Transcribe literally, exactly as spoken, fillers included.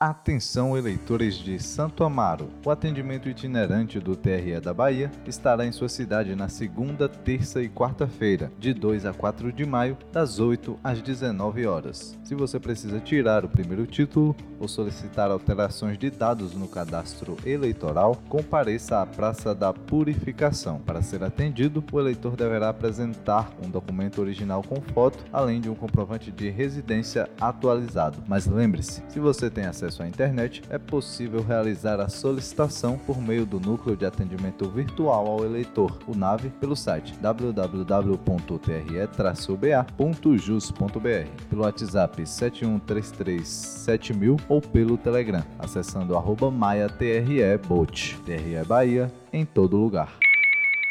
Atenção, eleitores de Santo Amaro! O atendimento itinerante do T R E da Bahia estará em sua cidade na segunda, terça e quarta-feira, de dois a quatro de maio, das oito às dezenove horas. Se você precisa tirar o primeiro título ou solicitar alterações de dados no cadastro eleitoral, compareça à Praça da Purificação. Para ser atendido, o eleitor deverá apresentar um documento original com foto, além de um comprovante de residência atualizado. Mas lembre-se, se você tem acesso à internet, é possível realizar a solicitação por meio do Núcleo de Atendimento Virtual ao Eleitor, o NAVE, pelo site w w w ponto t r e traço b a ponto jus ponto b r, pelo WhatsApp sete um três três sete mil ou pelo Telegram, acessando arroba maia T R E bot. T R E Bahia em todo lugar.